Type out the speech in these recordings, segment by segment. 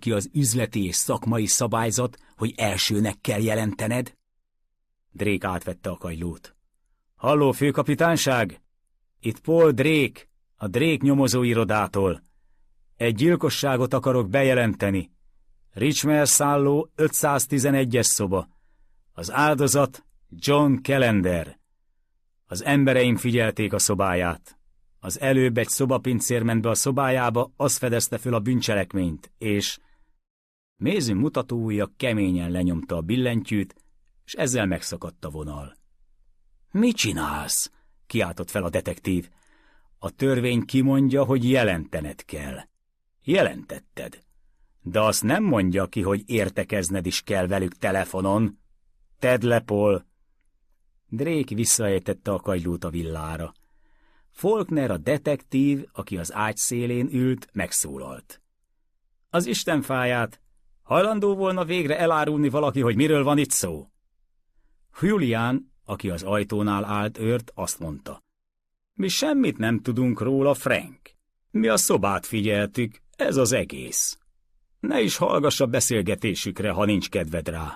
ki az üzleti és szakmai szabályzat, hogy elsőnek kell jelentened? Drake átvette a kagylót. Halló, főkapitányság? Itt Paul Drake, a Drake nyomozóirodától. Egy gyilkosságot akarok bejelenteni. Richmond szálló 511-es szoba. Az áldozat John Callender. Az embereim figyelték a szobáját. Az előbb egy szobapincér ment be a szobájába, az fedezte föl a bűncselekményt, és... Mason mutatóujja keményen lenyomta a billentyűt, és ezzel megszakadt a vonal. Mit csinálsz? Kiáltott fel a detektív. A törvény kimondja, hogy jelentened kell. Jelentetted. De azt nem mondja ki, hogy értekezned is kell velük telefonon. Tedd le, Paul. Drake visszaejtette a kagylót a villára. Faulkner, a detektív, aki az ágy szélén ült, megszólalt. Az Isten fáját, hajlandó volna végre elárulni valaki, hogy miről van itt szó? Julian, aki az ajtónál állt őrt, azt mondta. Mi semmit nem tudunk róla, Frank. Mi a szobát figyeltük, ez az egész. Ne is hallgass a beszélgetésükre, ha nincs kedved rá.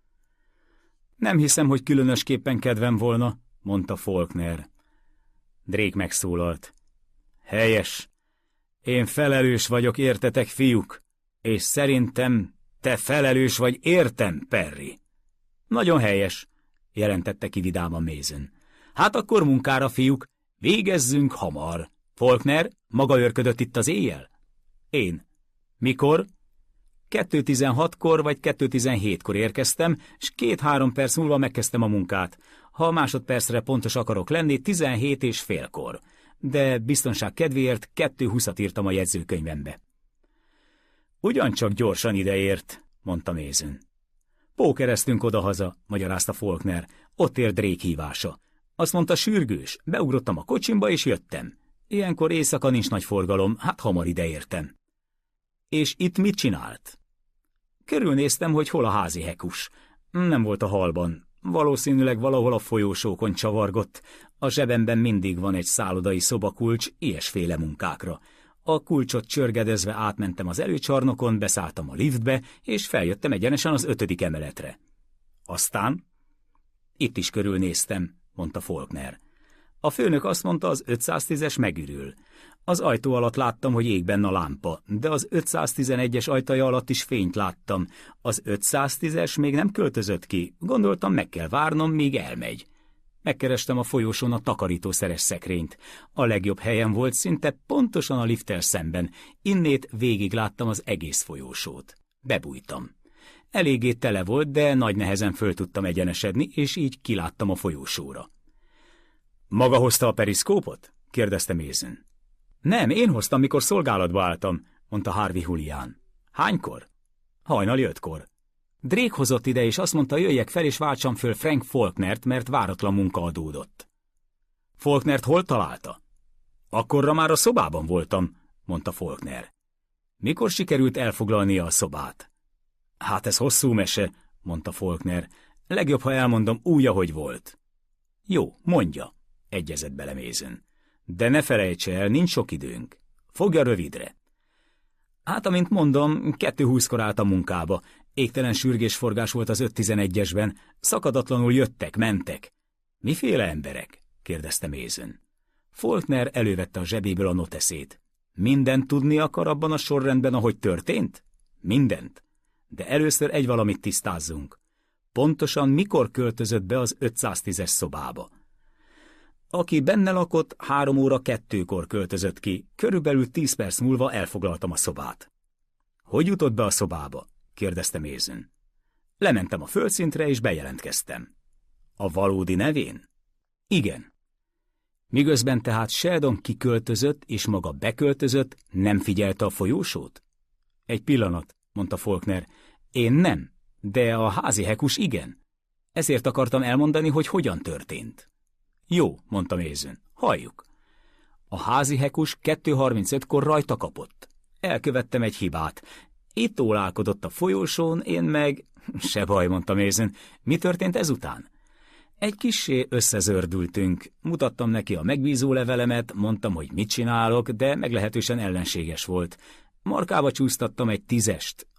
Nem hiszem, hogy különösképpen kedvem volna, mondta Faulkner. Drake megszólalt. Helyes. Én felelős vagyok, értetek, fiúk, és szerintem te felelős vagy, értem, Perry. Nagyon helyes, jelentette ki vidáman Mason. Hát akkor munkára, fiúk, végezzünk hamar. Faulkner, maga őrködött itt az éjjel? Én. Mikor? 2:16-kor vagy 2:17-kor érkeztem, és 2-3 perc múlva megkezdtem a munkát. Ha másodpercre pontos akarok lenni, 17:15-kor. De biztonság kedvéért 2:20-at írtam a jegyzőkönyvembe. Ugyancsak gyorsan ideért, mondta Mason. Pókereztünk odahaza, magyarázta Faulkner. Ott ért Drake hívása. Azt mondta, sürgős, beugrottam a kocsimba és jöttem. Ilyenkor éjszaka nincs nagy forgalom, hát hamar ideértem. És itt mit csinált? Körülnéztem, hogy hol a házi hekus. Nem volt a hallban. Valószínűleg valahol a folyósókon csavargott. A zsebemben mindig van egy szállodai szobakulcs ilyesféle munkákra. A kulcsot csörgedezve átmentem az előcsarnokon, beszálltam a liftbe, és feljöttem egyenesen az 5. emeletre. Aztán? Itt is körülnéztem, mondta Faulkner. A főnök azt mondta, az 510-es megürül. Az ajtó alatt láttam, hogy ég benne a lámpa, de az 511-es ajtaja alatt is fényt láttam. Az 510-es még nem költözött ki, gondoltam, meg kell várnom, míg elmegy. Megkerestem a folyosón a takarítószeres szekrényt. A legjobb helyen volt, szinte pontosan a lifttel szemben. Innét végig láttam az egész folyósót. Bebújtam. Eléggé tele volt, de nagy nehezen föl tudtam egyenesedni, és így kiláttam a folyósóra. Maga hozta a periszkópot? kérdezte Mason. Nem, én hoztam, mikor szolgálatba álltam, mondta Harvey Julian. Hánykor? Hajnali 5-kor. Drake hozott ide, és azt mondta, jöjjek fel, és váltsam föl Frank Faulknert, mert váratlan munka adódott. Faulknert hol találta? Akkorra már a szobában voltam, mondta Faulkner. Mikor sikerült elfoglalnia a szobát? Hát ez hosszú mese, mondta Faulkner. Legjobb, ha elmondom úgy, ahogy volt. Jó, mondja, egyezett bele Mason. De ne felejtse el, nincs sok időnk. Fogja rövidre. Hát, amint mondom, 2:20-kor állt a munkába. Égtelen sürgésforgás volt az 511-esben. Szakadatlanul jöttek, mentek. Miféle emberek? kérdezte Mason. Faulkner elővette a zsebéből a noteszét. Mindent tudni akar abban a sorrendben, ahogy történt? Mindent. De először egy valamit tisztázzunk. Pontosan mikor költözött be az 510-es szobába? Aki benne lakott, 3:02-kor költözött ki, körülbelül 10 perc múlva elfoglaltam a szobát. Hogy jutott be a szobába? kérdezte Mason. Lementem a földszintre és bejelentkeztem. A valódi nevén? Igen. Miközben tehát Sheldon kiköltözött és maga beköltözött, nem figyelte a folyósót? Egy pillanat, mondta Faulkner. Én nem, de a házi hekus igen. Ezért akartam elmondani, hogy hogyan történt. Jó, mondta Mason, halljuk. A házi hekus 2:35-kor rajta kapott. Elkövettem egy hibát. Itt ólálkodott a folyósón, én meg... Se baj, mondta Mason. Mi történt ezután? Egy kissé összezördültünk. Mutattam neki a megbízó levelemet, mondtam, hogy mit csinálok, de meglehetősen ellenséges volt. Markába csúsztattam egy 10-est,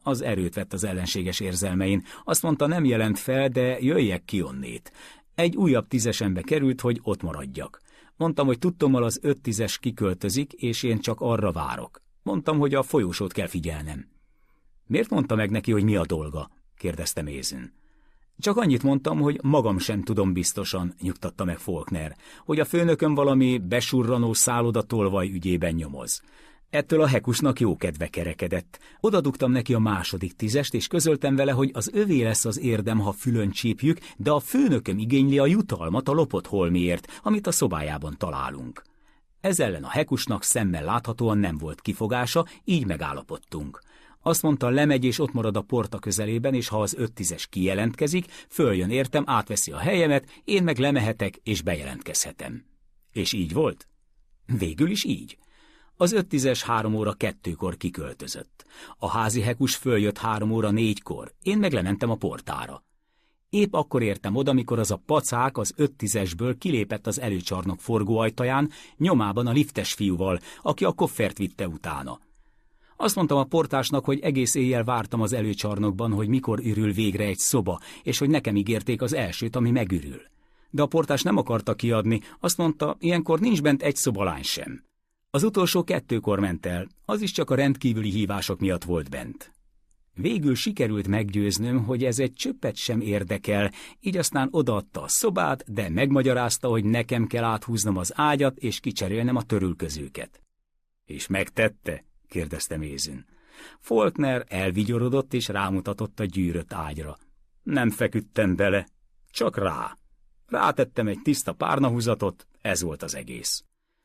Az erőt vett az ellenséges érzelmein. Azt mondta, nem jelent fel, de jöjjek ki onnét. Egy újabb 10-esembe került, hogy ott maradjak. Mondtam, hogy tudtommal az 5-10-es kiköltözik, és én csak arra várok. Mondtam, hogy a folyósót kell figyelnem. Miért mondta meg neki, hogy mi a dolga? Kérdezte Mason. Csak annyit mondtam, hogy magam sem tudom biztosan, nyugtatta meg Faulkner, hogy a főnököm valami besurranó szállodatolvaj ügyében nyomoz. Ettől a hekusnak jó kedve kerekedett. Odadugtam neki a második 10-est, és közöltem vele, hogy az övé lesz az érdem, ha fülön csípjük, de a főnököm igényli a jutalmat a lopott holmiért, amit a szobájában találunk. Ez ellen a hekusnak szemmel láthatóan nem volt kifogása, így megállapodtunk. Azt mondta, lemegy és ott marad a porta közelében, és ha az 5-10-es kijelentkezik, följön értem, átveszi a helyemet, én meg lemehetek és bejelentkezhetem. És így volt? Végül is így. Az 5-10-es 3 óra 2-kor kiköltözött. A házi hekus följött 3 óra 4-kor, én meg lementem a portára. Épp akkor értem oda, amikor az a pacák az 5-10-esből kilépett az előcsarnok forgóajtaján, nyomában a liftes fiúval, aki a koffert vitte utána. Azt mondtam a portásnak, hogy egész éjjel vártam az előcsarnokban, hogy mikor ürül végre egy szoba, és hogy nekem ígérték az elsőt, ami megürül. De a portás nem akarta kiadni, azt mondta, ilyenkor nincs bent egy szobalány sem. Az utolsó 2-kor ment el, az is csak a rendkívüli hívások miatt volt bent. Végül sikerült meggyőznöm, hogy ez egy csöppet sem érdekel, így aztán odaadta a szobát, de megmagyarázta, hogy nekem kell áthúznom az ágyat és kicserélnem a törülközőket. És megtette? Kérdezte Mason. Faulkner elvigyorodott és rámutatott a gyűrött ágyra. Nem feküdtem bele, csak rá. Rátettem egy tiszta párnahúzatot, ez volt az egész.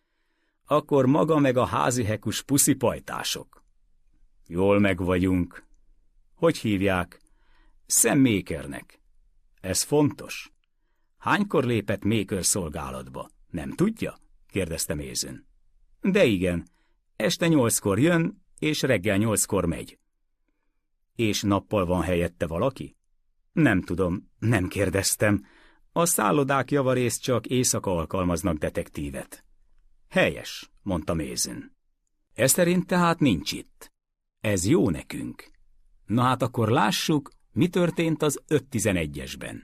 Akkor maga meg a házi hekus puszipajtások. Jól megvagyunk. Hogy hívják? Sam Makernek. Ez fontos. Hánykor lépett Maker szolgálatba? Nem tudja? Kérdezte Mason. De igen, este 8-kor jön, és reggel 8-kor megy. És nappal van helyette valaki? Nem tudom, nem kérdeztem. A szállodák javarészt csak éjszaka alkalmaznak detektívet. Helyes, mondta Mason. Ez szerint tehát nincs itt. Ez jó nekünk. Na hát akkor lássuk, mi történt az 5-11-esben.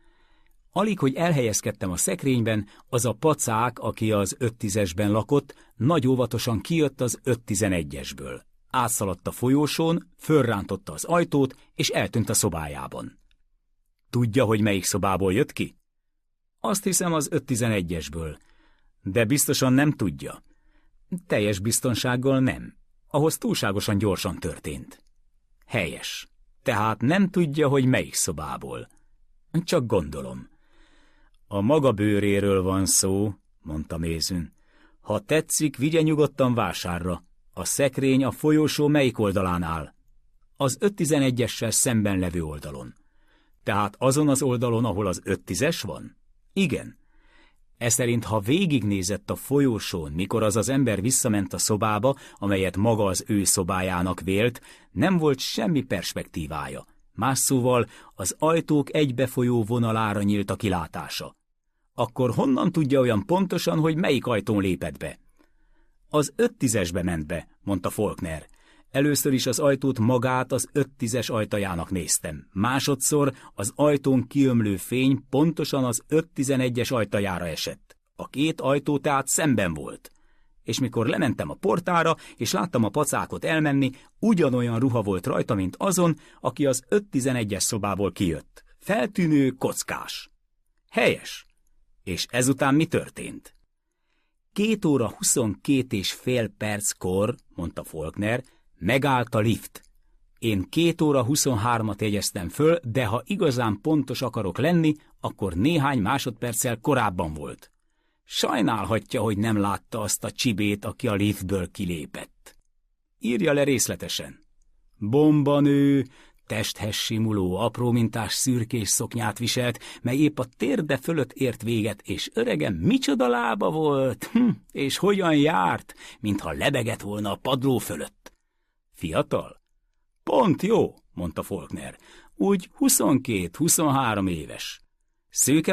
Alig, hogy elhelyezkedtem a szekrényben, az a pacák, aki az 5-10-esben lakott, nagy óvatosan kijött az 5-11-esből. Átszaladt a folyósón, fölrántotta az ajtót, és eltűnt a szobájában. Tudja, hogy melyik szobából jött ki? Azt hiszem az 5-11-esből, de biztosan nem tudja. Teljes biztonsággal nem. Ahhoz túlságosan gyorsan történt. Helyes. Tehát nem tudja, hogy melyik szobából. Csak gondolom. A maga bőréről van szó, mondta Mason. Ha tetszik, vigye nyugodtan vásárra. A szekrény a folyósó melyik oldalán áll? Az 5-11-essel szemben levő oldalon. Tehát azon az oldalon, ahol az 5-10-es van? Igen. Eszerint, ha végignézett a folyósón, mikor az ember visszament a szobába, amelyet maga az ő szobájának vélt, nem volt semmi perspektívája. Más szóval az ajtók egybefolyó vonalára nyílt a kilátása. Akkor honnan tudja olyan pontosan, hogy melyik ajtón lépett be? Az 5-10-esbe ment be, mondta Faulkner. Először is az ajtót magát az 5-10-es ajtajának néztem. Másodszor az ajtón kiömlő fény pontosan az 5-11-es ajtajára esett. A 2 ajtó tehát szemben volt. És mikor lementem a portára, és láttam a pacákot elmenni, ugyanolyan ruha volt rajta, mint azon, aki az 5-11-es szobából kijött. Feltűnő, kockás. Helyes. És ezután mi történt? 2 óra 22 és fél perckor, mondta Faulkner, megállt a lift. Én 2 óra 23-at jegyeztem föl, de ha igazán pontos akarok lenni, akkor néhány másodperccel korábban volt. Sajnálhatja, hogy nem látta azt a csibét, aki a liftből kilépett. Írja le részletesen. Bombanő, testhez simuló, apró mintás szürkés szoknyát viselt, mely épp a térde fölött ért véget, és öregem micsoda lába volt, és hogyan járt, mintha lebegett volna a padló fölött. Fiatal? Pont jó, mondta Faulkner. Úgy 22-23 éves. Szőke